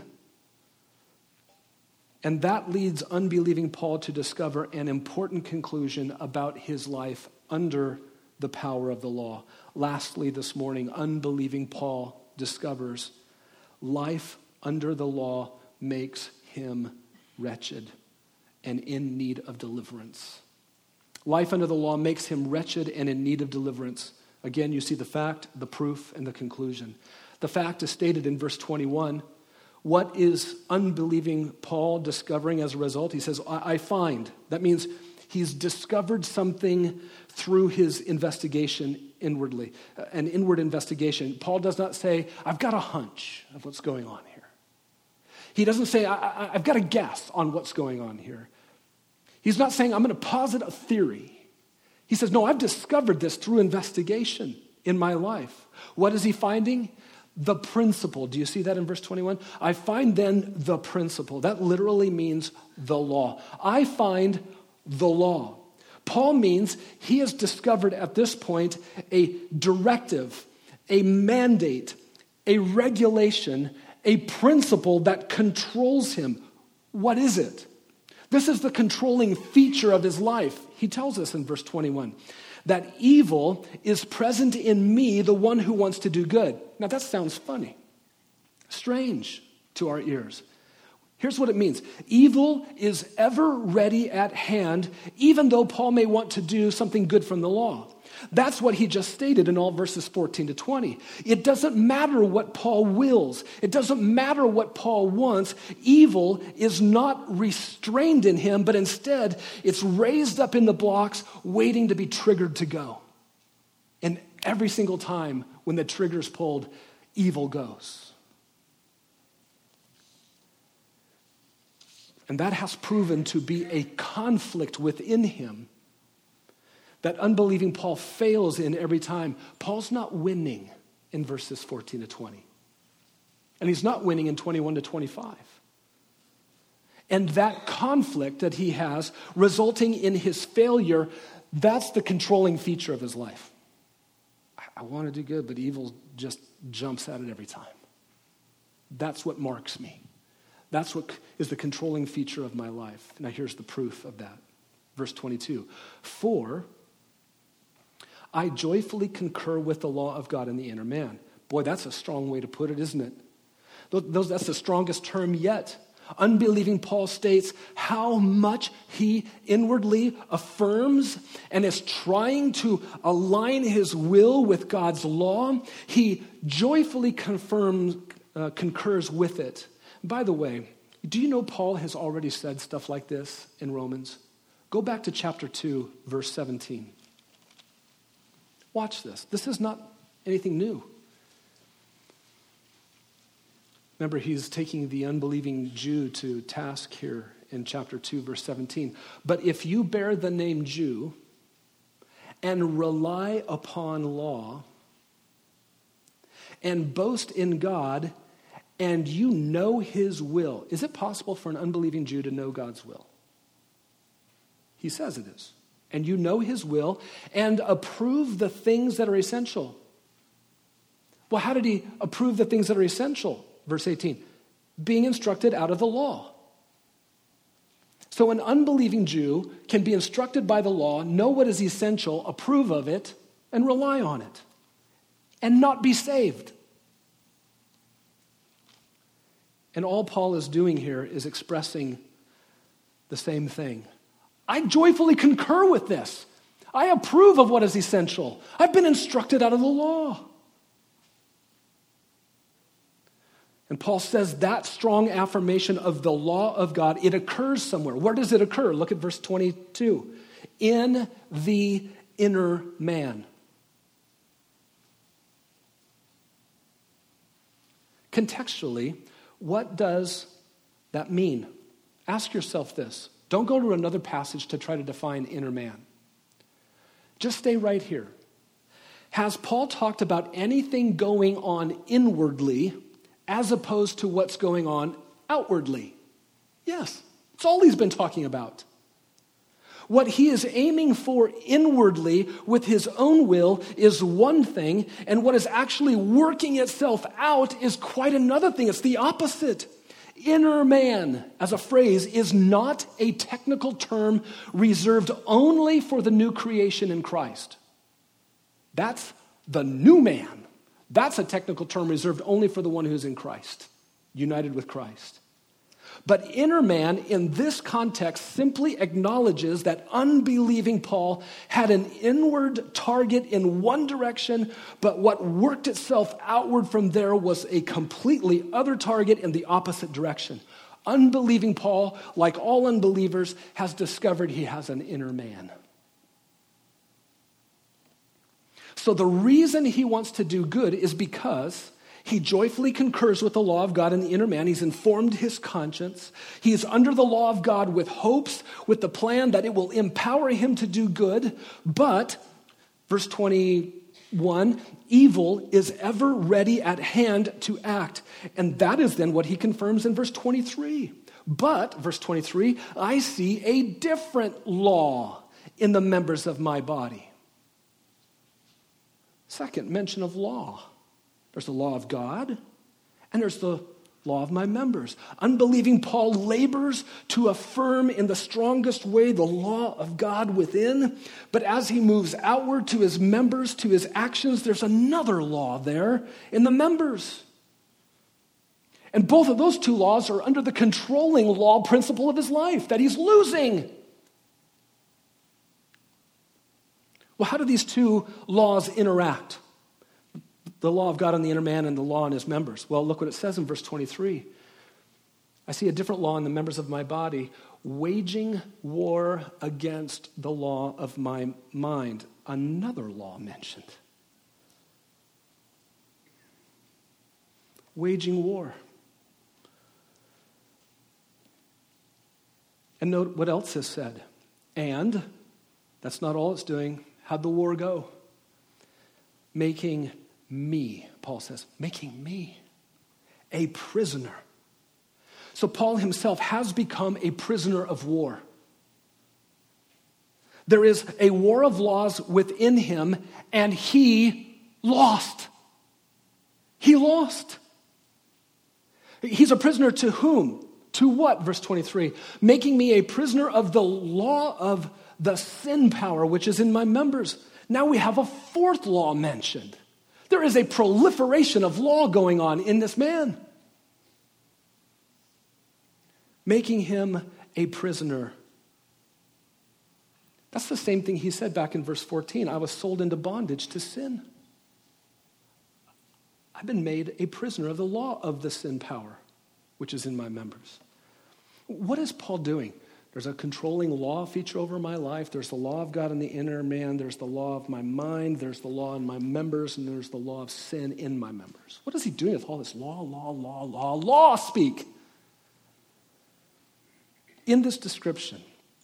And that leads unbelieving Paul to discover an important conclusion about his life under the power of the law. Lastly, this morning, unbelieving Paul discovers life under the law makes him wretched and in need of deliverance. Life under the law makes him wretched and in need of deliverance. Again, you see the fact, the proof, and the conclusion. The fact is stated in verse 21. What is unbelieving Paul discovering as a result? He says, I find. That means he's discovered something through his investigation inwardly, an inward investigation. Paul does not say, I've got a hunch of what's going on here. He doesn't say, I've got a guess on what's going on here. He's not saying, I'm going to posit a theory. He says, no, I've discovered this through investigation in my life. What is he finding? The principle. Do you see that in verse 21? I find then the principle. That literally means the law. I find the law. Paul means he has discovered at this point a directive, a mandate, a regulation, a principle that controls him. What is it? This is the controlling feature of his life. He tells us in verse 21 that evil is present in me, the one who wants to do good. Now that sounds funny, strange to our ears. Here's what it means. Evil is ever ready at hand, even though Paul may want to do something good from the law. That's what he just stated in all verses 14 to 20. It doesn't matter what Paul wills. It doesn't matter what Paul wants. Evil is not restrained in him, but instead it's raised up in the blocks, waiting to be triggered to go. And every single time when the trigger's pulled, evil goes. And that has proven to be a conflict within him that unbelieving Paul fails in every time. Paul's not winning in verses 14 to 20. And he's not winning in 21 to 25. And that conflict that he has, resulting in his failure, that's the controlling feature of his life. I want to do good, but evil just jumps at it every time. That's what marks me. That's what is the controlling feature of my life. Now here's the proof of that. Verse 22. For I joyfully concur with the law of God in the inner man. Boy, that's a strong way to put it, isn't it? That's the strongest term yet. Unbelieving Paul states how much he inwardly affirms and is trying to align his will with God's law. He joyfully concurs with it. By the way, do you know Paul has already said stuff like this in Romans? Go back to chapter 2, verse 17. Watch this. This is not anything new. Remember, he's taking the unbelieving Jew to task here in chapter 2, verse 17. But if you bear the name Jew and rely upon law and boast in God and you know his will. Is it possible for an unbelieving Jew to know God's will? He says it is. And you know his will and approve the things that are essential. Well, how did he approve the things that are essential? Verse 18, being instructed out of the law. So an unbelieving Jew can be instructed by the law, know what is essential, approve of it, and rely on it, and not be saved. And all Paul is doing here is expressing the same thing. I joyfully concur with this. I approve of what is essential. I've been instructed out of the law. And Paul says that strong affirmation of the law of God, it occurs somewhere. Where does it occur? Look at verse 22. In the inner man. Contextually, what does that mean? Ask yourself this. Don't go to another passage to try to define inner man. Just stay right here. Has Paul talked about anything going on inwardly as opposed to what's going on outwardly? Yes, it's all he's been talking about. What he is aiming for inwardly with his own will is one thing, and what is actually working itself out is quite another thing. It's the opposite. Inner man, as a phrase, is not a technical term reserved only for the new creation in Christ. That's the new man. That's a technical term reserved only for the one who's in Christ, united with Christ. But inner man, in this context, simply acknowledges that unbelieving Paul had an inward target in one direction, but what worked itself outward from there was a completely other target in the opposite direction. Unbelieving Paul, like all unbelievers, has discovered he has an inner man. So the reason he wants to do good is because he joyfully concurs with the law of God in the inner man. He's informed his conscience. He is under the law of God with hopes, with the plan that it will empower him to do good. But, verse 21, evil is ever ready at hand to act. And that is then what he confirms in verse 23. But, verse 23, I see a different law in the members of my body. Second mention of law. There's the law of God, and there's the law of my members. Unbelieving Paul labors to affirm in the strongest way the law of God within, but as he moves outward to his members, to his actions, there's another law there in the members. And both of those two laws are under the controlling law principle of his life that he's losing. Well, how do these two laws interact? The law of God on the inner man and the law on his members. Well, look what it says in verse 23. I see a different law in the members of my body, waging war against the law of my mind. Another law mentioned. Waging war. And note what else is said. And, that's not all it's doing. How'd the war go? Making me, Paul says, making me a prisoner. So Paul himself has become a prisoner of war. There is a war of laws within him, and he lost. He lost. He's a prisoner to whom? To what? Verse 23, making me a prisoner of the law of the sin power which is in my members. Now we have a fourth law mentioned. There is a proliferation of law going on in this man. Making him a prisoner. That's the same thing he said back in verse 14. I was sold into bondage to sin. I've been made a prisoner of the law of the sin power, which is in my members. What is Paul doing? There's a controlling law feature over my life. There's the law of God in the inner man. There's the law of my mind. There's the law in my members. And there's the law of sin in my members. What is he doing with all this law speak? In this description,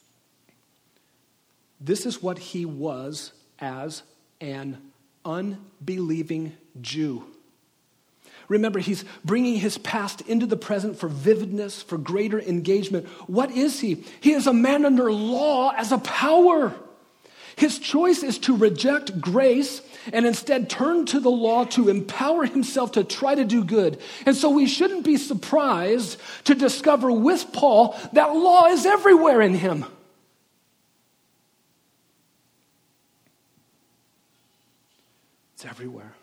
this is what he was as an unbelieving Jew. Remember, he's bringing his past into the present for vividness, for greater engagement. What is he? He is a man under law as a power. His choice is to reject grace and instead turn to the law to empower himself to try to do good. And so we shouldn't be surprised to discover with Paul that law is everywhere in him. It's everywhere.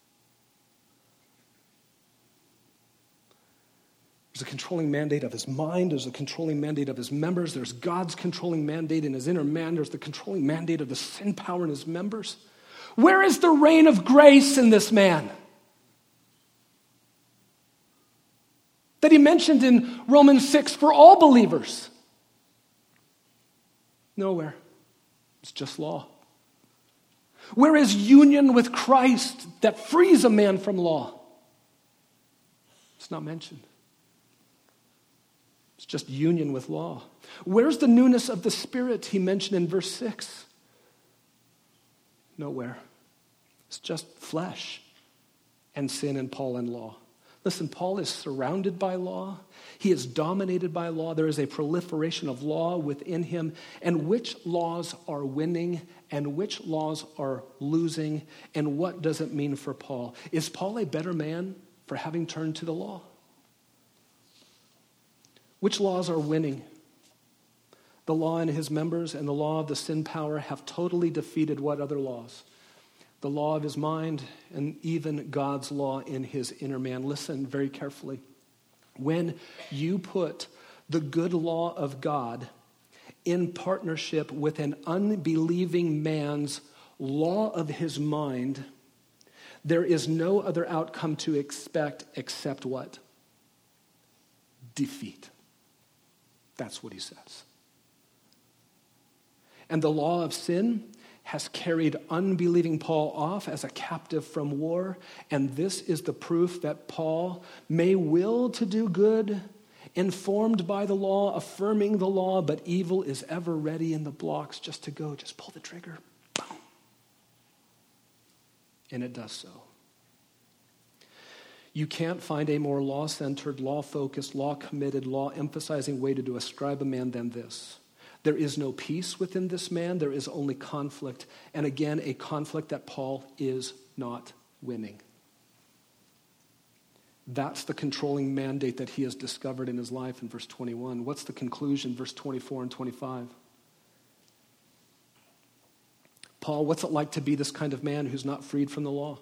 There's a controlling mandate of his mind. There's a controlling mandate of his members. There's God's controlling mandate in his inner man. There's the controlling mandate of the sin power in his members. Where is the reign of grace in this man that he mentioned in Romans 6 for all believers? Nowhere. It's just law. Where is union with Christ that frees a man from law? It's not mentioned. It's just union with law. Where's the newness of the Spirit he mentioned in verse 6? Nowhere. It's just flesh and sin and Paul and law. Listen, Paul is surrounded by law. He is dominated by law. There is a proliferation of law within him. And which laws are winning and which laws are losing? And what does it mean for Paul? Is Paul a better man for having turned to the law? Which laws are winning? The law in his members and the law of the sin power have totally defeated what other laws? The law of his mind and even God's law in his inner man. Listen very carefully. When you put the good law of God in partnership with an unbelieving man's law of his mind, there is no other outcome to expect except what? Defeat. That's what he says. And the law of sin has carried unbelieving Paul off as a captive from war. And this is the proof that Paul may will to do good, informed by the law, affirming the law, but evil is ever ready in the blocks just to go, just pull the trigger. Boom. And it does so. You can't find a more law-centered, law-focused, law-committed, law-emphasizing way to describe a man than this. There is no peace within this man. There is only conflict. And again, a conflict that Paul is not winning. That's the controlling mandate that he has discovered in his life in verse 21. What's the conclusion, verse 24 and 25? Paul, what's it like to be this kind of man who's not freed from the law?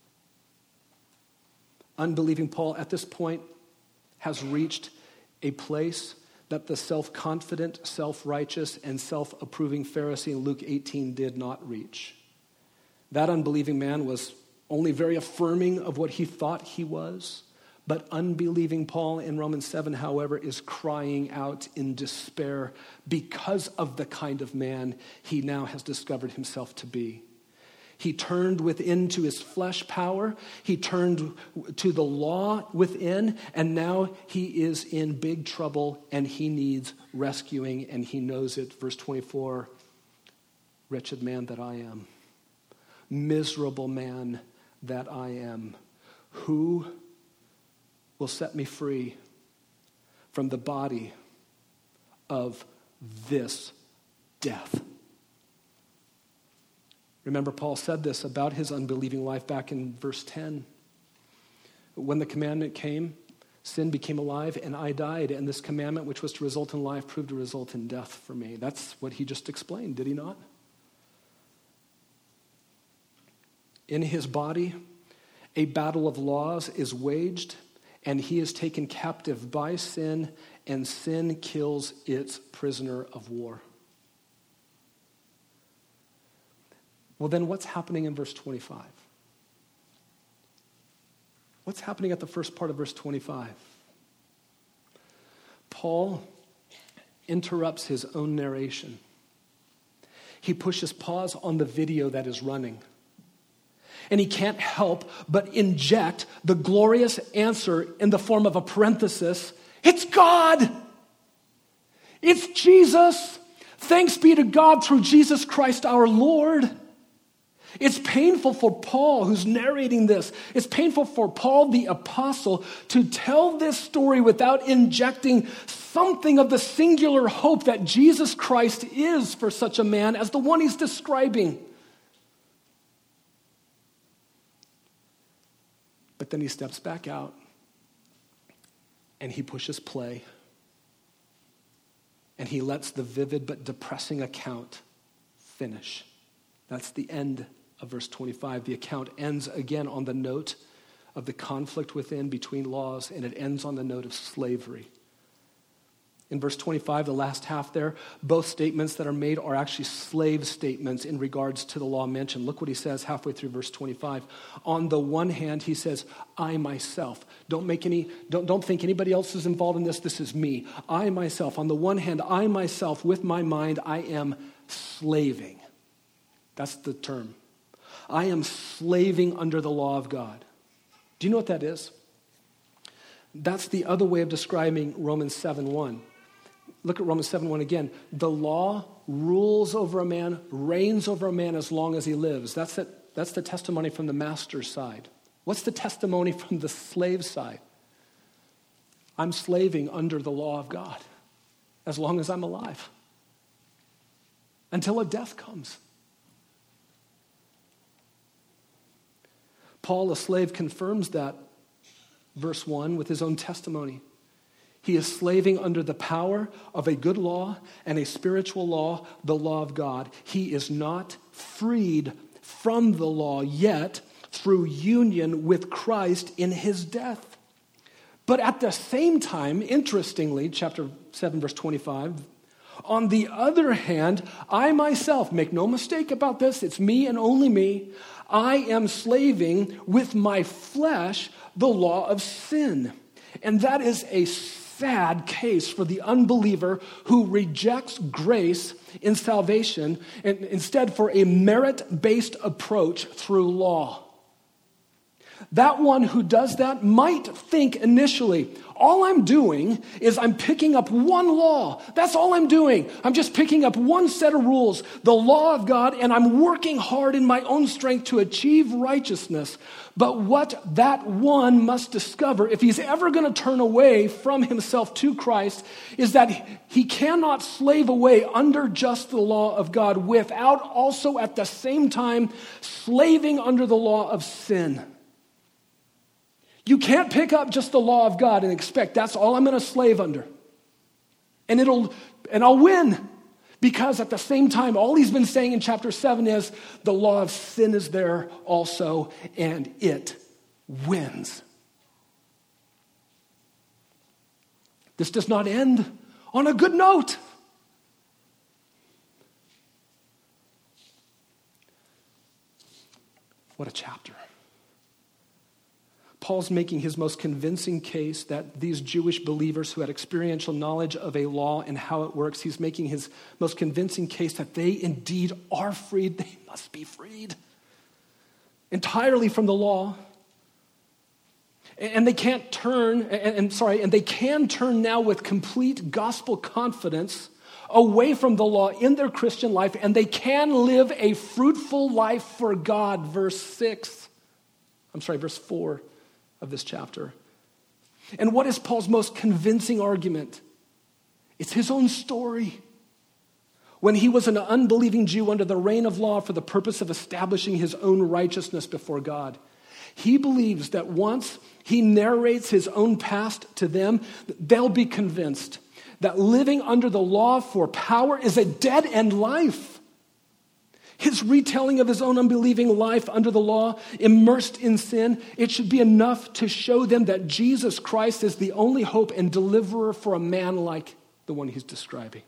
Unbelieving Paul at this point has reached a place that the self-confident, self-righteous, and self-approving Pharisee in Luke 18 did not reach. That unbelieving man was only very affirming of what he thought he was, but unbelieving Paul in Romans 7, however, is crying out in despair because of the kind of man he now has discovered himself to be. He turned within to his flesh power. He turned to the law within, and now he is in big trouble, and he needs rescuing, and he knows it. Verse 24, wretched man that I am, miserable man that I am, who will set me free from the body of this death? Remember, Paul said this about his unbelieving life back in verse 10. When the commandment came, sin became alive and I died. And this commandment, which was to result in life, proved to result in death for me. That's what he just explained, did he not? In his body, a battle of laws is waged, and he is taken captive by sin, and sin kills its prisoner of war. Well, then what's happening in verse 25? What's happening at the first part of verse 25? Paul interrupts his own narration. He pushes pause on the video that is running. And he can't help but inject the glorious answer in the form of a parenthesis. It's God. It's Jesus. Thanks be to God through Jesus Christ our Lord. It's painful for Paul, who's narrating this. It's painful for Paul the apostle to tell this story without injecting something of the singular hope that Jesus Christ is for such a man as the one he's describing. But then he steps back out and he pushes play and he lets the vivid but depressing account finish. That's the end of verse 25. The account ends again on the note of the conflict within between laws, and it ends on the note of slavery. In verse 25, the last half there, both statements that are made are actually slave statements in regards to the law mentioned. Look what he says halfway through verse 25. On the one hand, he says, I myself. Don't think anybody else is involved in this. This is me. I myself. On the one hand, I myself, with my mind, I am slaving. That's the term. I am slaving under the law of God. Do you know what that is? That's the other way of describing Romans 7:1. Look at Romans 7:1 again. The law rules over a man, reigns over a man as long as he lives. That's the testimony from the master's side. What's the testimony from the slave side? I'm slaving under the law of God as long as I'm alive, until a death comes. Paul, a slave, confirms that, verse 1, with his own testimony. He is slaving under the power of a good law and a spiritual law, the law of God. He is not freed from the law yet through union with Christ in his death. But at the same time, interestingly, chapter 7, verse 25, on the other hand, I myself, make no mistake about this, it's me and only me, I am slaving with my flesh the law of sin. And that is a sad case for the unbeliever who rejects grace in salvation and instead for a merit-based approach through law. That one who does that might think initially, all I'm doing is I'm picking up one law. That's all I'm doing. I'm just picking up one set of rules, the law of God, and I'm working hard in my own strength to achieve righteousness. But what that one must discover, if he's ever going to turn away from himself to Christ, is that he cannot slave away under just the law of God without also at the same time slaving under the law of sin. You can't pick up just the law of God and expect that's all I'm going to slave under. And I'll win. Because at the same time, all he's been saying in chapter 7 is the law of sin is there also, and it wins. This does not end on a good note. What a chapter. Paul's making his most convincing case that these Jewish believers who had experiential knowledge of a law and how it works, he's making his most convincing case that they indeed are freed. They must be freed entirely from the law. And they can't turn, and they can turn now with complete gospel confidence away from the law in their Christian life, and they can live a fruitful life for God, verse 4 of this chapter. And what is Paul's most convincing argument? It's his own story. When he was an unbelieving Jew under the reign of law for the purpose of establishing his own righteousness before God, he believes that once he narrates his own past to them, they'll be convinced that living under the law for power is a dead-end life. His retelling of his own unbelieving life under the law, immersed in sin, it should be enough to show them that Jesus Christ is the only hope and deliverer for a man like the one he's describing.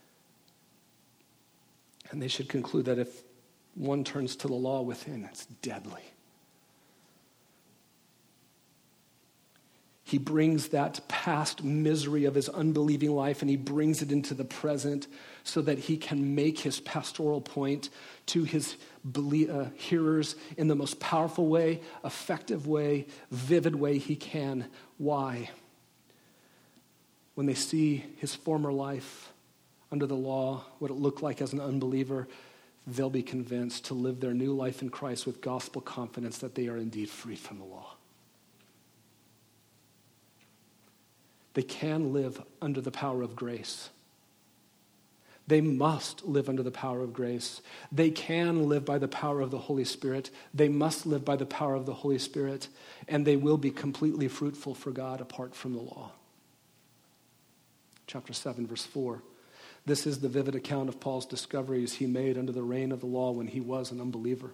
And they should conclude that if one turns to the law within, it's deadly. He brings that past misery of his unbelieving life and he brings it into the present so that he can make his pastoral point to his hearers in the most powerful way, effective way, vivid way he can. Why? When they see his former life under the law, what it looked like as an unbeliever, they'll be convinced to live their new life in Christ with gospel confidence that they are indeed free from the law. They can live under the power of grace. They must live under the power of grace. They can live by the power of the Holy Spirit. They must live by the power of the Holy Spirit, and they will be completely fruitful for God apart from the law. Chapter 7, verse 4. This is the vivid account of Paul's discoveries he made under the reign of the law when he was an unbeliever.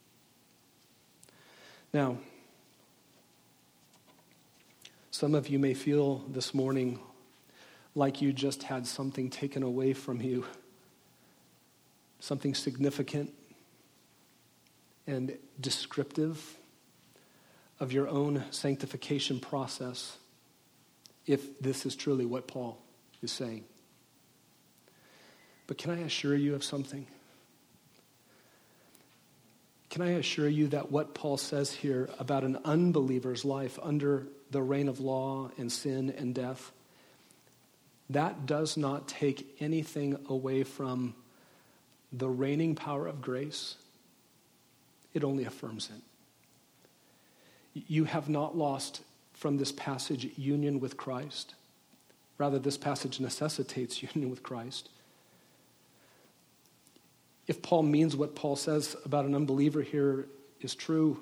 Now, some of you may feel this morning like you just had something taken away from you, something significant and descriptive of your own sanctification process, if this is truly what Paul is saying. But can I assure you of something? Can I assure you that what Paul says here about an unbeliever's life under the reign of law and sin and death, that does not take anything away from the reigning power of grace. It only affirms it. You have not lost from this passage union with Christ. Rather, this passage necessitates union with Christ. If Paul means what Paul says about an unbeliever here is true,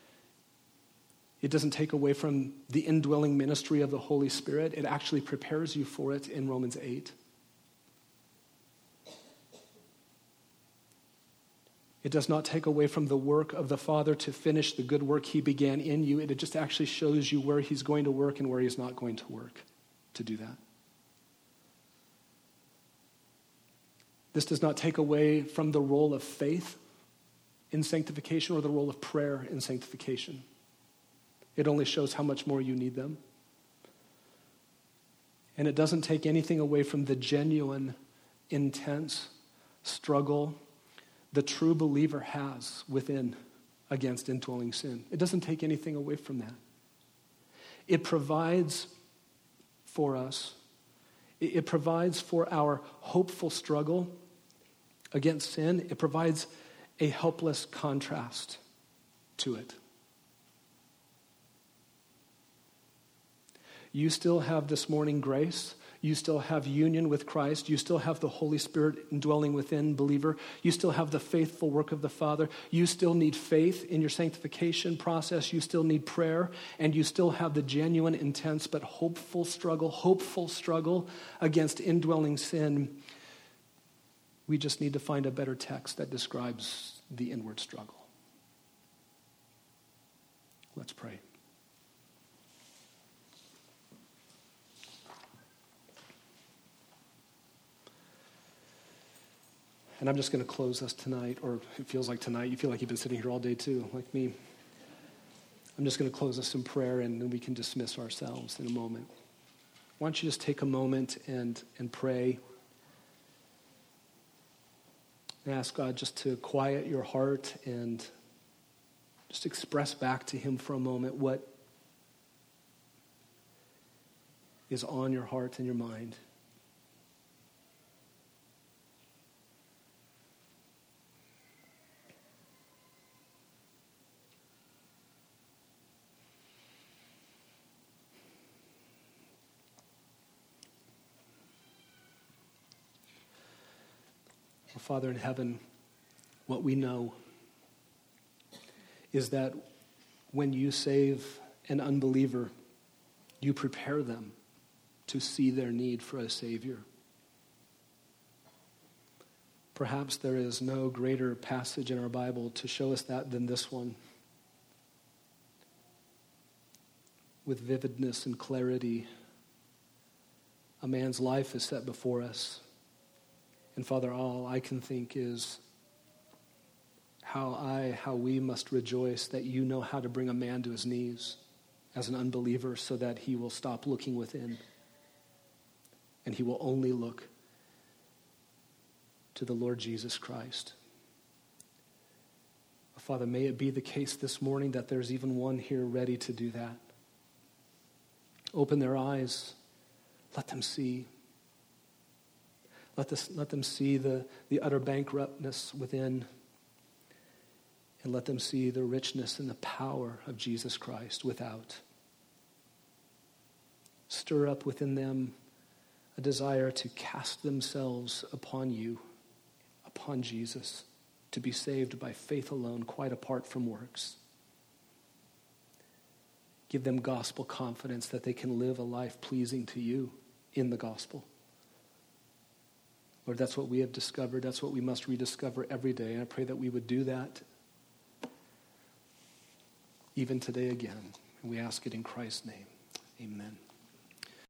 it doesn't take away from the indwelling ministry of the Holy Spirit. It actually prepares you for it in Romans 8. It does not take away from the work of the Father to finish the good work he began in you. It just actually shows you where he's going to work and where he's not going to work to do that. This does not take away from the role of faith in sanctification or the role of prayer in sanctification. It only shows how much more you need them. And it doesn't take anything away from the genuine, intense struggle the true believer has within against indwelling sin. It doesn't take anything away from that. It provides for us. It provides for our hopeful struggle against sin. It provides a helpless contrast to it. You still have this morning grace. You still have union with Christ. You still have the Holy Spirit indwelling within, believer. You still have the faithful work of the Father. You still need faith in your sanctification process. You still need prayer. And you still have the genuine, intense, but hopeful struggle against indwelling sin. We just need to find a better text that describes the inward struggle. Let's pray. And I'm just going to close us tonight, or it feels like tonight. You feel like you've been sitting here all day too, like me. I'm just going to close us in prayer, and then we can dismiss ourselves in a moment. Why don't you just take a moment and pray and ask God just to quiet your heart and just express back to him for a moment what is on your heart and your mind. Father in heaven, what we know is that when you save an unbeliever, you prepare them to see their need for a Savior. Perhaps there is no greater passage in our Bible to show us that than this one. With vividness and clarity, a man's life is set before us. And Father, all I can think is how we must rejoice that you know how to bring a man to his knees. as an unbeliever so that he will stop looking within and he will only look to the Lord Jesus Christ. Father, may it be the case this morning that there's even one here ready to do that. Open their eyes. Let them see. Let them see the utter bankruptness within. And let them see the richness and the power of Jesus Christ without. Stir up within them a desire to cast themselves upon you, upon Jesus, to be saved by faith alone, quite apart from works. Give them gospel confidence that they can live a life pleasing to you in the gospel. Lord, that's what we have discovered. That's what we must rediscover every day. And I pray that we would do that even today again. And we ask it in Christ's name. Amen.